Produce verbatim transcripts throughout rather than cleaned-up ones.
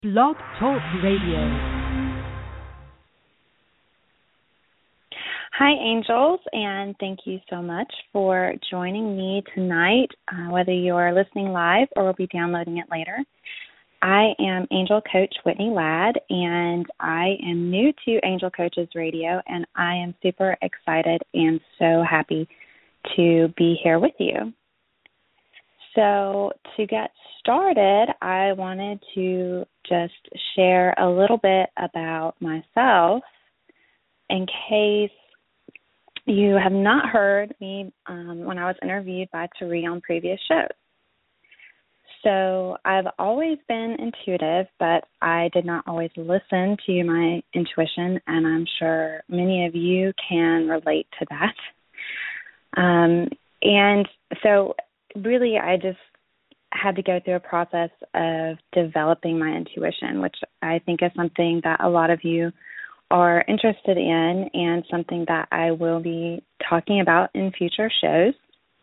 Blog Talk Radio. Hi, angels, and thank you so much for joining me tonight, uh, whether you're listening live or will be downloading it later. I am Angel Coach Whitney Ladd, and I am new to Angel Coaches Radio, and I am super excited and so happy to be here with you. So to get started, I wanted to just share a little bit about myself in case you have not heard me um, when I was interviewed by Tari on previous shows. So I've always been intuitive, but I did not always listen to my intuition, and I'm sure many of you can relate to that. Um, and so really I just had to go through a process of developing my intuition, which I think is something that a lot of you are interested in and something that I will be talking about in future shows.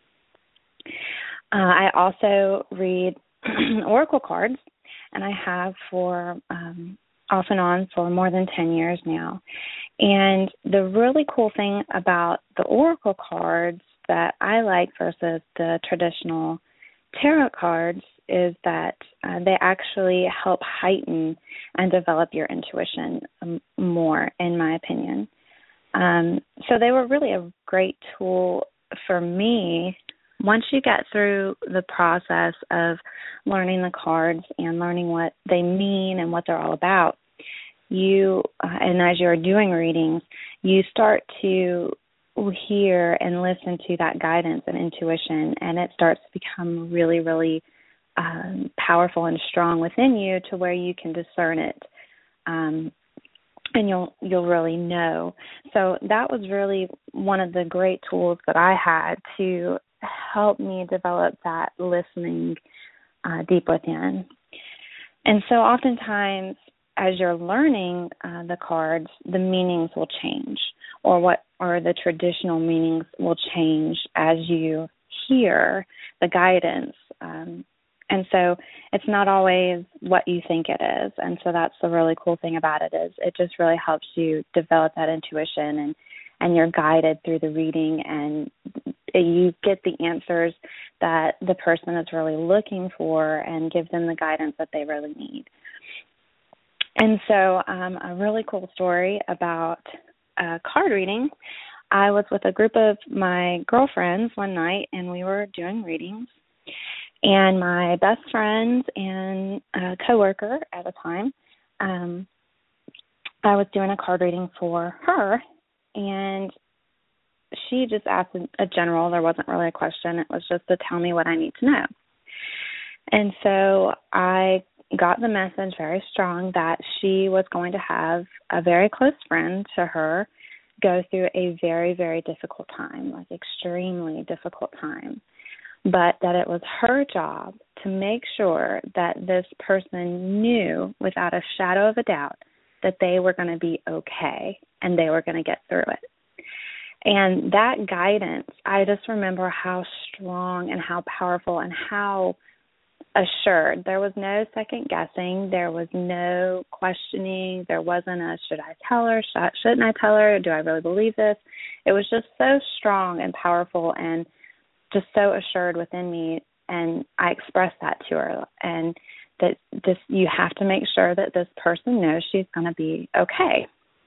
Uh, I also read oracle cards, and I have for um, off and on for more than ten years now. And the really cool thing about the oracle cards that I like versus the traditional tarot cards is that uh, they actually help heighten and develop your intuition um, more, in my opinion. Um, so they were really a great tool for me. Once you get through the process of learning the cards and learning what they mean and what they're all about, you, uh, and as you're doing readings, you start to hear and listen to that guidance and intuition, and it starts to become really, really um, powerful and strong within you to where you can discern it, um, and you'll you'll really know. So that was really one of the great tools that I had to help me develop that listening uh, deep within. And so oftentimes, as you're learning uh, the cards, the meanings will change, or what or the traditional meanings will change as you hear the guidance. Um, and so it's not always what you think it is. And so that's the really cool thing about it, is it just really helps you develop that intuition, and, and you're guided through the reading, and you get the answers that the person is really looking for and give them the guidance that they really need. And so um, a really cool story about uh, card reading. I was with a group of my girlfriends one night, and we were doing readings. And my best friend and a coworker at the time, um, I was doing a card reading for her, and she just asked a general. There wasn't really a question. It was just to tell me what I need to know. And so I got the message very strong that she was going to have a very close friend to her go through a very, very difficult time, like extremely difficult time, but that it was her job to make sure that this person knew without a shadow of a doubt that they were going to be okay and they were going to get through it. And that guidance, I just remember how strong and how powerful and how assured. There was no second guessing. There was no questioning. There wasn't a, should I tell her? Shouldn't I tell her? Do I really believe this? It was just so strong and powerful and just so assured within me. And I expressed that to her, and that this, you have to make sure that this person knows she's going to be okay.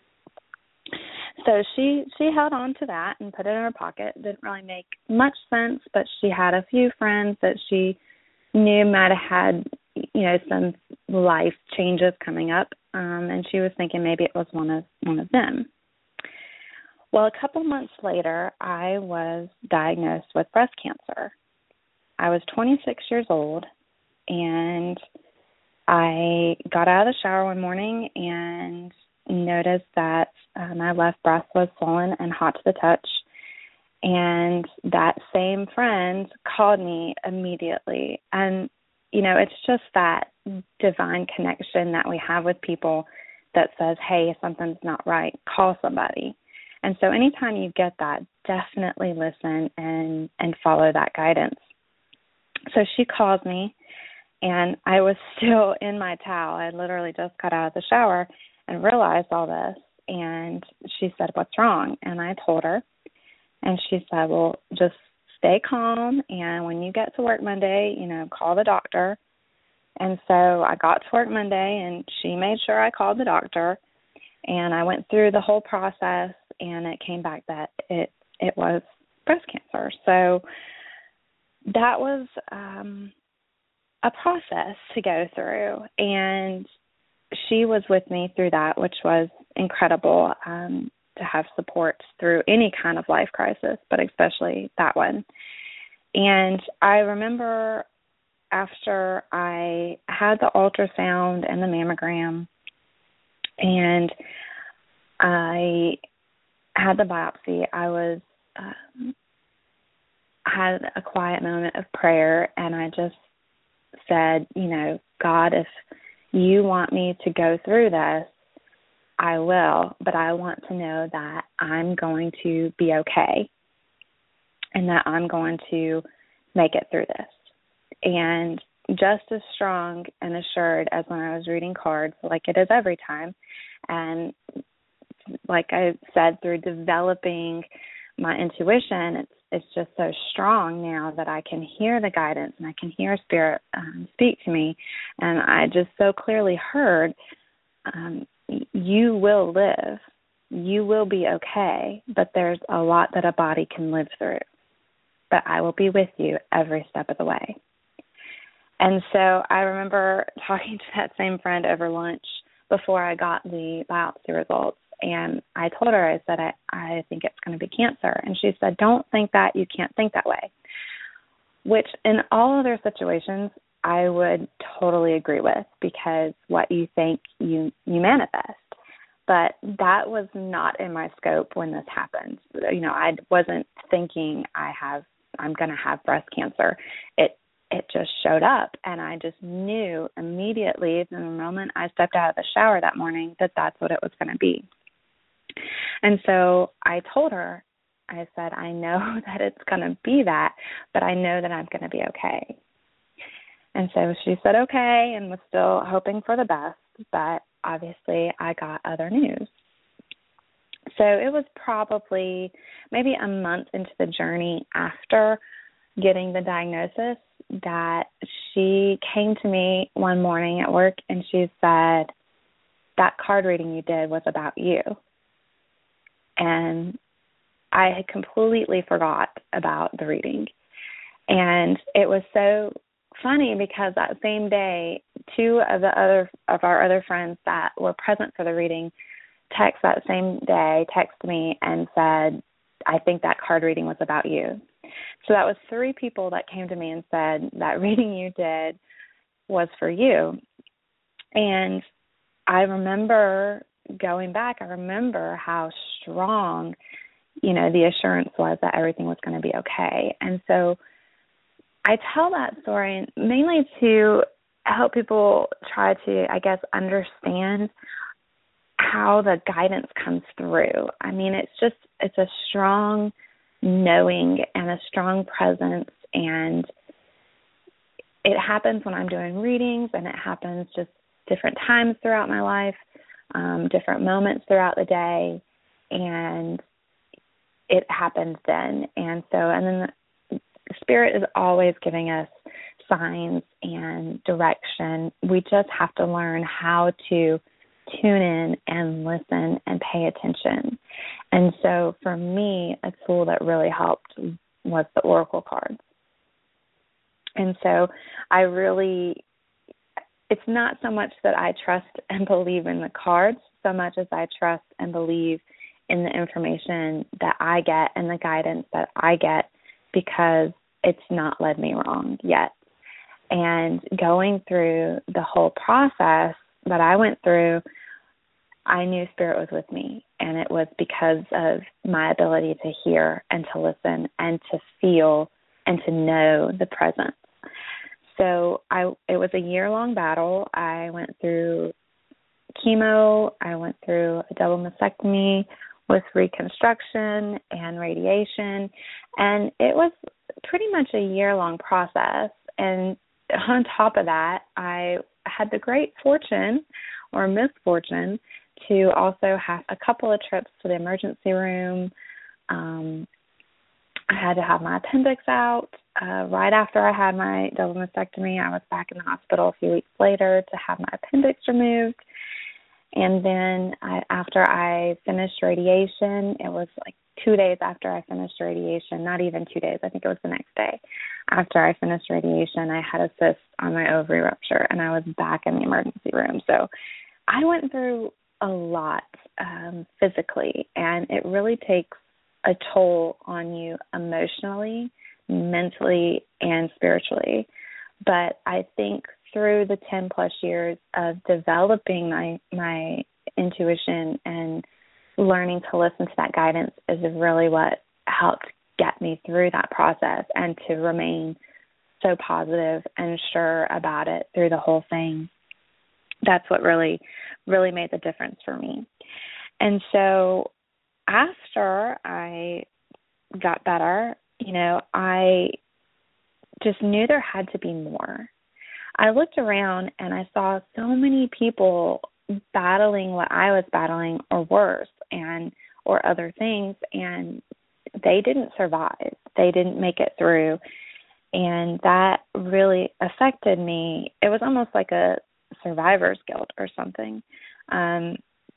So she, she held on to that and put it in her pocket. It didn't really make much sense, but she had a few friends that she knew might have had, you know, some life changes coming up, um, and she was thinking maybe it was one of one of them. Well, a couple months later, I was diagnosed with breast cancer. I was twenty-six years old, and I got out of the shower one morning and noticed that uh, my left breast was swollen and hot to the touch. And that same friend called me immediately. And, you know, it's just that divine connection that we have with people that says, hey, something's not right, call somebody. And so anytime you get that, definitely listen and, and follow that guidance. So she calls me, And I was still in my towel. I literally just got out of the shower and realized all this. And she said, "What's wrong?" And I told her. And she said, "Well, just stay calm. And when you get to work Monday, you know, call the doctor." And so I got to work Monday, and she made sure I called the doctor. And I went through the whole process, and it came back that it, it was breast cancer. So that was um, a process to go through. And she was with me through that, which was incredible, um, to have support through any kind of life crisis, but especially that one. And I remember after I had the ultrasound and the mammogram, and I had the biopsy, I was um, had a quiet moment of prayer, and I just said, you know, "God, if you want me to go through this, I will, but I want to know that I'm going to be okay and that I'm going to make it through this." And just as strong and assured as when I was reading cards, like it is every time, and like I said, through developing my intuition, it's it's just so strong now that I can hear the guidance and I can hear Spirit um, speak to me. And I just so clearly heard, um, you will live, you will be okay, but there's a lot that a body can live through. But I will be with you every step of the way. And so I remember talking to that same friend over lunch before I got the biopsy results. And I told her, I said, I, I think it's going to be cancer. And she said, "Don't think that. You can't think that way." Which in all other situations, I would totally agree with, because what you think, you, you manifest. But that was not in my scope when this happened. You know, I wasn't thinking I have, I'm going to have breast cancer. It It just showed up, and I just knew immediately from the moment I stepped out of the shower that morning that that's what it was going to be. And so I told her, I said, "I know that it's going to be that, but I know that I'm going to be okay." And so she said okay, and was still hoping for the best, but obviously I got other news. So it was probably maybe a month into the journey after getting the diagnosis that she came to me one morning at work, and she said, "That card reading you did was about you." And I had completely forgot about the reading. And it was so funny because that same day, two of the other of our other friends that were present for the reading text that same day, texted me and said, "I think that card reading was about you." So that was three people that came to me and said, "That reading you did was for you." And I remember going back, I remember how strong, you know, the assurance was that everything was going to be okay. And so I tell that story mainly to help people try to, I guess, understand how the guidance comes through. I mean, it's just, it's a strong knowing and a strong presence, and it happens when I'm doing readings, and it happens just different times throughout my life, um, different moments throughout the day, and it happens then. And so, and then the Spirit is always giving us signs and direction. We just have to learn how to tune in and listen and pay attention. And so for me, a tool that really helped was the Oracle cards. And so I really, it's not so much that I trust and believe in the cards so much as I trust and believe in the information that I get and the guidance that I get, because it's not led me wrong yet. And going through the whole process that I went through, I knew Spirit was with me, and it was because of my ability to hear and to listen and to feel and to know the presence. So I, it was a year-long battle. I went through chemo. I went through a double mastectomy with reconstruction and radiation, and it was pretty much a year-long process. And on top of that, I had the great fortune or misfortune to also have a couple of trips to the emergency room. Um, I had to have my appendix out. Uh, right after I had my double mastectomy, I was back in the hospital a few weeks later to have my appendix removed. And then I, after I finished radiation, it was like two days after I finished radiation, not even two days, I think it was the next day. After I finished radiation, I had a cyst on my ovary rupture, and I was back in the emergency room. So I went through a lot um, physically, and it really takes a toll on you emotionally, mentally, and spiritually. But I think through the ten plus years of developing my my intuition and learning to listen to that guidance is really what helped get me through that process and to remain so positive and sure about it through the whole thing. That's what really, really made the difference for me. And so after I got better, you know, I just knew there had to be more. I looked around and I saw so many people battling what I was battling or worse and or other things, and they didn't survive. They didn't make it through. And that really affected me. It was almost like a survivor's guilt or something. Um,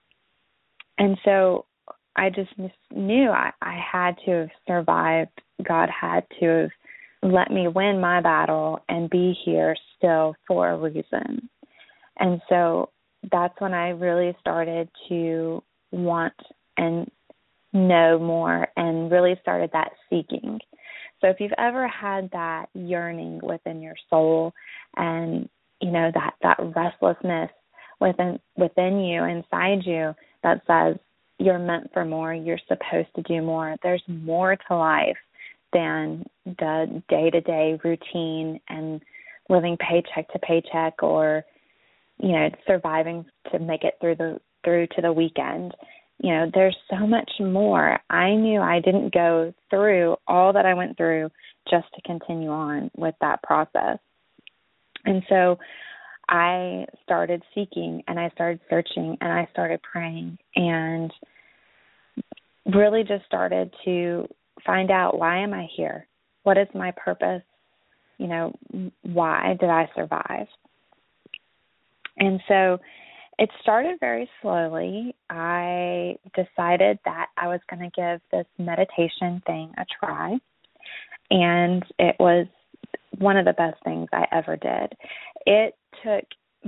and so I just knew I, I had to have survived. God had to have let me win my battle and be here still for a reason. And so that's when I really started to want and know more and really started that seeking. So if you've ever had that yearning within your soul and, you know, that, that restlessness within within you, inside you, that says you're meant for more, you're supposed to do more, there's more to life than the day-to-day routine and living paycheck to paycheck or, you know, surviving to make it through the through to the weekend. You know, there's so much more. I knew I didn't go through all that I went through just to continue on with that process. And so I started seeking and I started searching and I started praying and really just started to find out, why am I here? What is my purpose? You know, why did I survive? And so it started very slowly. I decided that I was going to give this meditation thing a try, and it was one of the best things I ever did. It took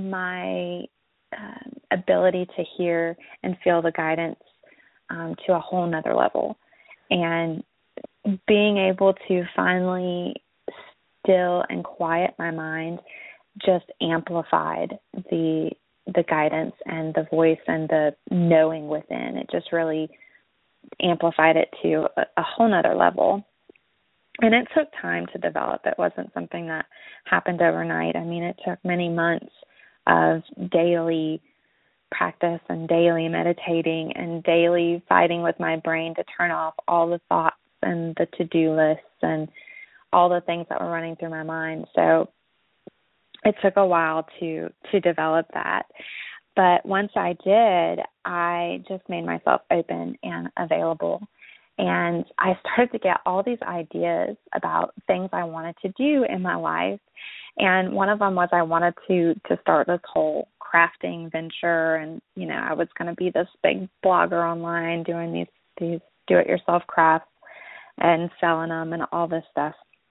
my um, ability to hear and feel the guidance um, to a whole nother level, and being able to finally still and quiet my mind just amplified the the guidance and the voice and the knowing within. It just really amplified it to a, a whole nother level. And it took time to develop. It wasn't something that happened overnight. I mean, it took many months of daily practice and daily meditating and daily fighting with my brain to turn off all the thoughts and the to-do lists and all the things that were running through my mind. So it took a while to, to develop that. But once I did, I just made myself open and available. And I started to get all these ideas about things I wanted to do in my life. And one of them was I wanted to, to start this whole crafting venture. And, you know, I was going to be this big blogger online doing these, these do-it-yourself crafts and selling them and all this stuff.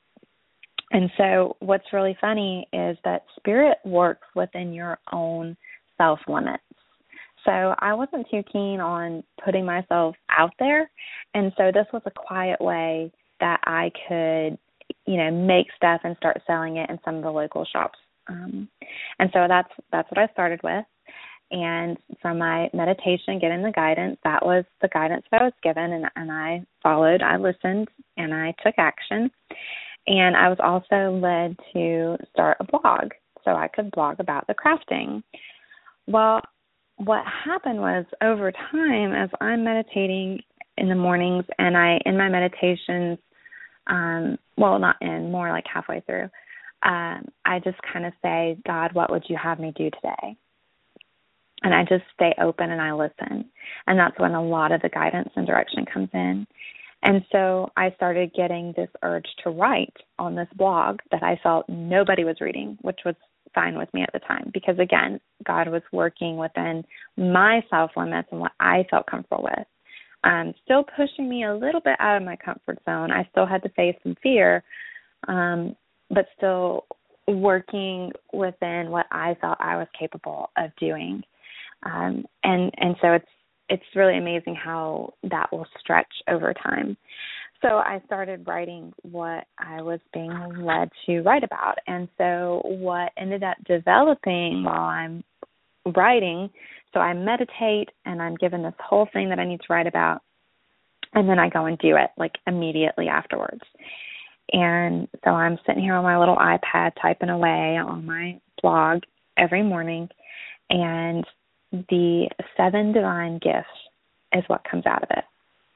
And so what's really funny is that spirit works within your own self-limits. So I wasn't too keen on putting myself out there. And so this was a quiet way that I could, you know, make stuff and start selling it in some of the local shops. Um, and so that's that's what I started with. And from my meditation, getting the guidance, that was the guidance that I was given, and, and I followed, I listened, and I took action. And I was also led to start a blog so I could blog about the crafting. Well, what happened was over time, as I'm meditating in the mornings, and I, in my meditations, um, well, not in, more like halfway through, um, I just kind of say, God, what would you have me do today? And I just stay open and I listen. And that's when a lot of the guidance and direction comes in. And so I started getting this urge to write on this blog that I felt nobody was reading, which was fine with me at the time because, again, God was working within my self-limits and what I felt comfortable with. Um, still pushing me a little bit out of my comfort zone. I still had to face some fear, um, but still working within what I felt I was capable of doing. Um, and, and so it's it's really amazing how that will stretch over time. So I started writing what I was being led to write about. And so what ended up developing while I'm writing, so I meditate and I'm given this whole thing that I need to write about, and then I go and do it like immediately afterwards. And so I'm sitting here on my little iPad typing away on my blog every morning, and the seven divine gifts is what comes out of it.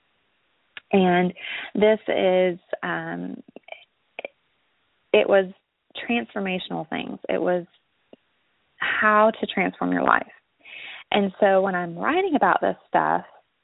And this is, um, it was transformational things. It was how to transform your life. And so when I'm writing about this stuff,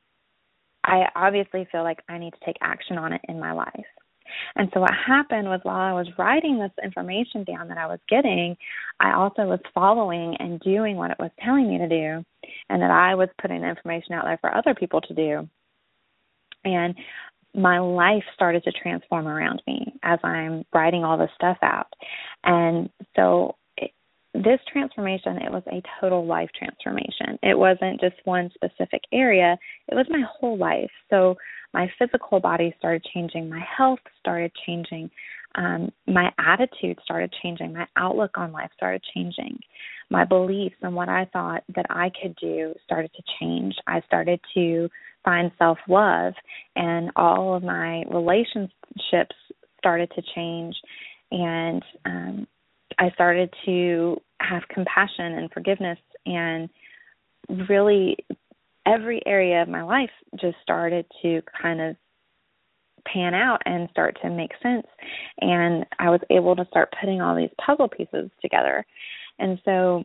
I obviously feel like I need to take action on it in my life. And so what happened was while I was writing this information down that I was getting, I also was following and doing what it was telling me to do, and that I was putting the information out there for other people to do. And my life started to transform around me as I'm writing all this stuff out. And so it, this transformation, it was a total life transformation. It wasn't just one specific area. It was my whole life. So my physical body started changing. My health started changing. Um, my attitude started changing. My outlook on life started changing. My beliefs and what I thought that I could do started to change. I started to find self-love, and all of my relationships started to change. And um, I started to have compassion and forgiveness, and really every area of my life just started to kind of pan out and start to make sense. And I was able to start putting all these puzzle pieces together. And so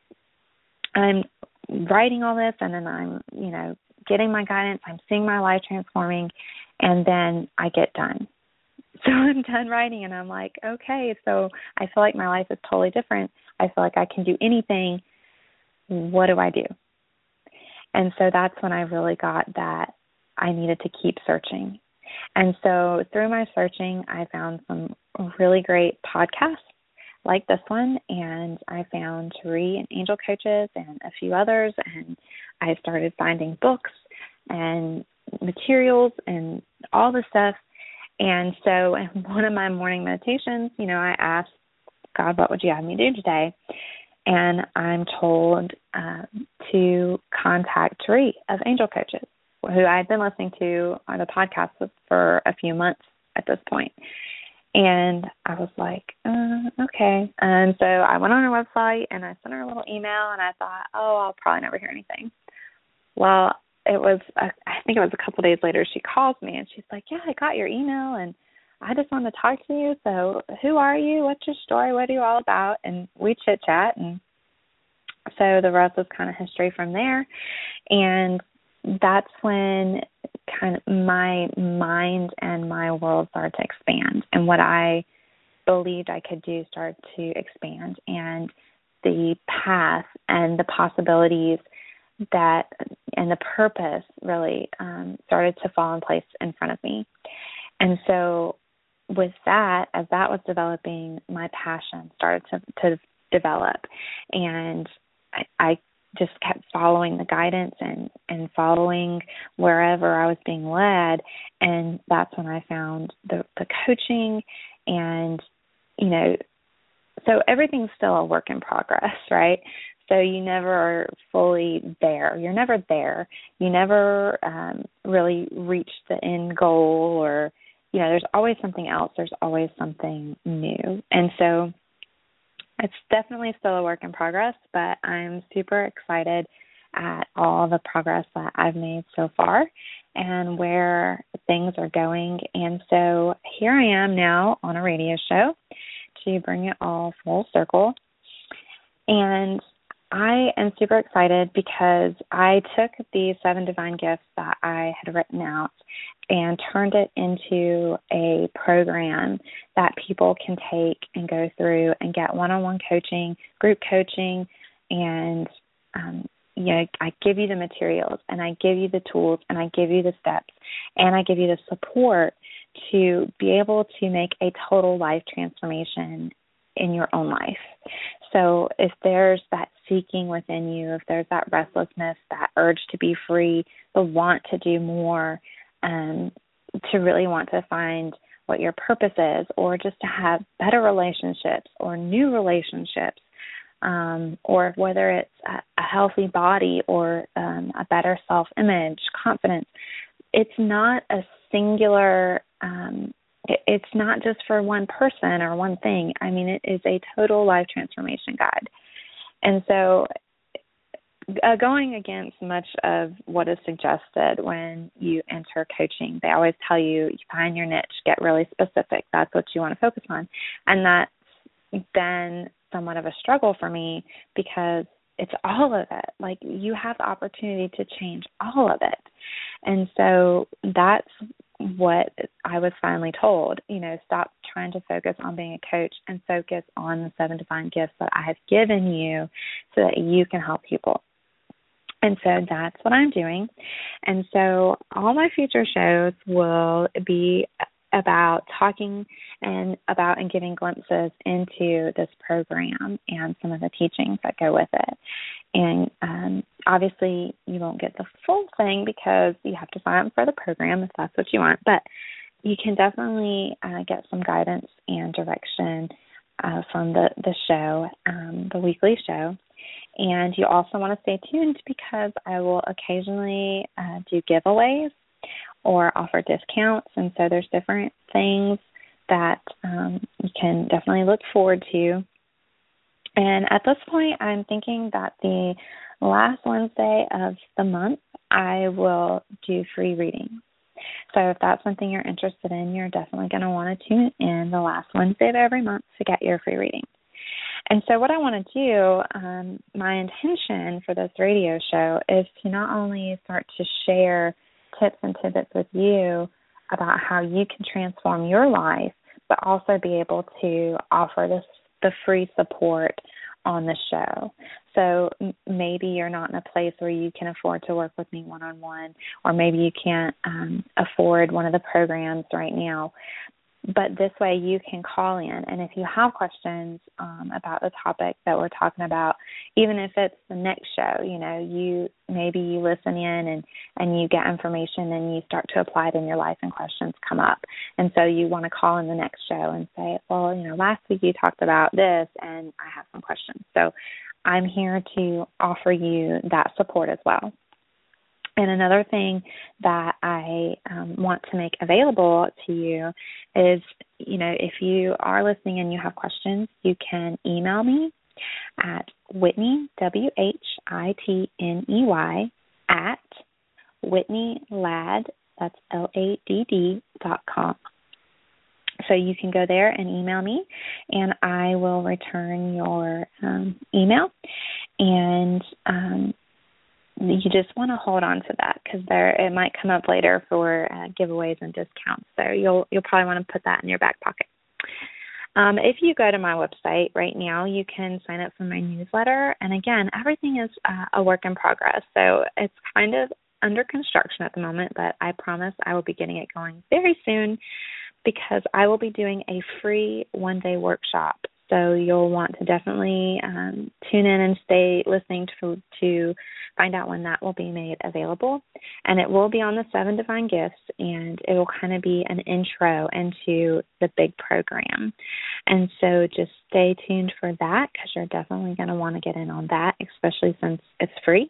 I'm writing all this, and then I'm, you know, getting my guidance. I'm seeing my life transforming, and then I get done. So I'm done writing, and I'm like, okay, so I feel like my life is totally different. I feel like I can do anything. What do I do? And so that's when I really got that I needed to keep searching. And so through my searching, I found some really great podcasts like this one, and I found Turi and Angel Coaches and a few others, and I started finding books and materials and all this stuff. And so in one of my morning meditations, you know, I asked God, what would you have me do today? And I'm told uh, to contact Turi of Angel Coaches, who I had been listening to on the podcast with for a few months at this point. And I was like, uh, okay. And so I went on her website, and I sent her a little email, and I thought, oh, I'll probably never hear anything. Well, it was, a, I think it was a couple days later, she calls me, and she's like, yeah, I got your email, and I just wanted to talk to you. So who are you? What's your story? What are you all about? And we chit-chat, and so the rest was kind of history from there. And that's when kind of my mind and my world started to expand, and what I believed I could do started to expand, and the path and the possibilities that and the purpose really um, started to fall in place in front of me. And so with that, as that was developing, my passion started to, to develop, and I, I just kept following the guidance and, and following wherever I was being led. And that's when I found the, the coaching, and, you know, so everything's still a work in progress, right? So you never are fully there. You're never there. You never um, really reach the end goal, or, you know, there's always something else. There's always something new. And so it's definitely still a work in progress, but I'm super excited at all the progress that I've made so far and where things are going. And so here I am now on a radio show to bring it all full circle. And I am super excited because I took the seven divine gifts that I had written out and turned it into a program that people can take and go through and get one-on-one coaching, group coaching, and um, you know, I give you the materials and I give you the tools and I give you the steps and I give you the support to be able to make a total life transformation in your own life. So if there's that seeking within you, if there's that restlessness, that urge to be free, the want to do more, um, to really want to find what your purpose is, or just to have better relationships or new relationships, um, or whether it's a, a healthy body or um, a better self-image, confidence, it's not a singular um It's not just for one person or one thing. I mean, it is a total life transformation guide. And so uh, going against much of what is suggested when you enter coaching, they always tell you, you find your niche, get really specific. That's what you want to focus on. And that's been somewhat of a struggle for me because it's all of it. Like, you have the opportunity to change all of it. And so that's what I was finally told, you know, stop trying to focus on being a coach and focus on the seven divine gifts that I have given you so that you can help people. And so that's what I'm doing. And so all my future shows will be about talking and about and giving glimpses into this program and some of the teachings that go with it. And um, obviously you won't get the full thing because you have to sign up for the program if that's what you want, but you can definitely uh, get some guidance and direction uh, from the, the show, um, the weekly show. And you also want to stay tuned because I will occasionally uh, do giveaways or offer discounts. And so there's different things that um, you can definitely look forward to. And at this point, I'm thinking that the last Wednesday of the month, I will do free readings. So if that's something you're interested in, you're definitely going to want to tune in the last Wednesday of every month to get your free reading. And so what I want to do, um, my intention for this radio show is to not only start to share tips and tidbits with you about how you can transform your life, but also be able to offer this the free support on the show. So m- maybe you're not in a place where you can afford to work with me one-on-one, or maybe you can't um, afford one of the programs right now. But this way you can call in, and if you have questions um, about the topic that we're talking about, even if it's the next show, you know, you maybe you listen in and, and you get information and you start to apply it in your life and questions come up. And so you want to call in the next show and say, well, you know, last week you talked about this and I have some questions. So I'm here to offer you that support as well. And another thing that I um, want to make available to you is, you know, if you are listening and you have questions, you can email me at Whitney, W H I T N E Y, at Whitney Ladd, that's L A D D dot com. So you can go there and email me, and I will return your um, email. And um you just want to hold on to that because there it might come up later for uh, giveaways and discounts. So you'll you'll probably want to put that in your back pocket. Um, if you go to my website right now, you can sign up for my newsletter. And again, everything is uh, a work in progress. So it's kind of under construction at the moment, but I promise I will be getting it going very soon because I will be doing a free one-day workshop. So you'll want to definitely um, tune in and stay listening to, to find out when that will be made available. And it will be on the seven divine gifts, and it will kind of be an intro into the big program. And so just stay tuned for that because you're definitely going to want to get in on that, especially since it's free.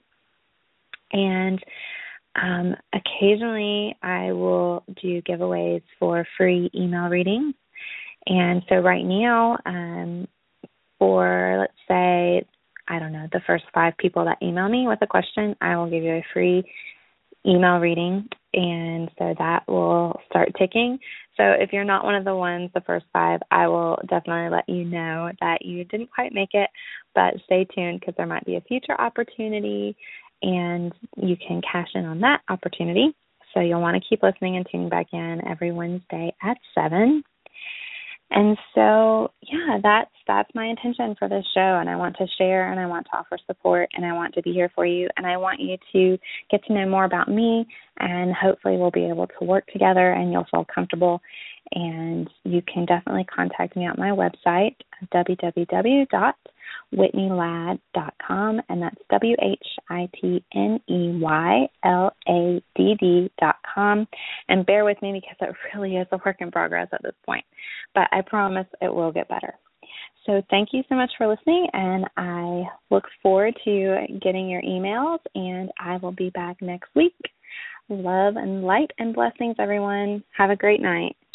And um, occasionally I will do giveaways for free email readings. And so right now, um, for, let's say, I don't know, the first five people that email me with a question, I will give you a free email reading, and so that will start ticking. So if you're not one of the ones, the first five, I will definitely let you know that you didn't quite make it, but stay tuned because there might be a future opportunity, and you can cash in on that opportunity. So you'll want to keep listening and tuning back in every Wednesday at seven. And so, yeah, that's that's my intention for this show, and I want to share, and I want to offer support, and I want to be here for you, and I want you to get to know more about me, and hopefully we'll be able to work together, and you'll feel comfortable, and you can definitely contact me at my website, w w w dot whitney ladd dot com, and that's W H I T N E Y L A D D dot com. And bear with me because it really is a work in progress at this point, but I promise it will get better. So thank you so much for listening, and I look forward to getting your emails, and I will be back next week. Love and light and blessings, everyone. Have a great night.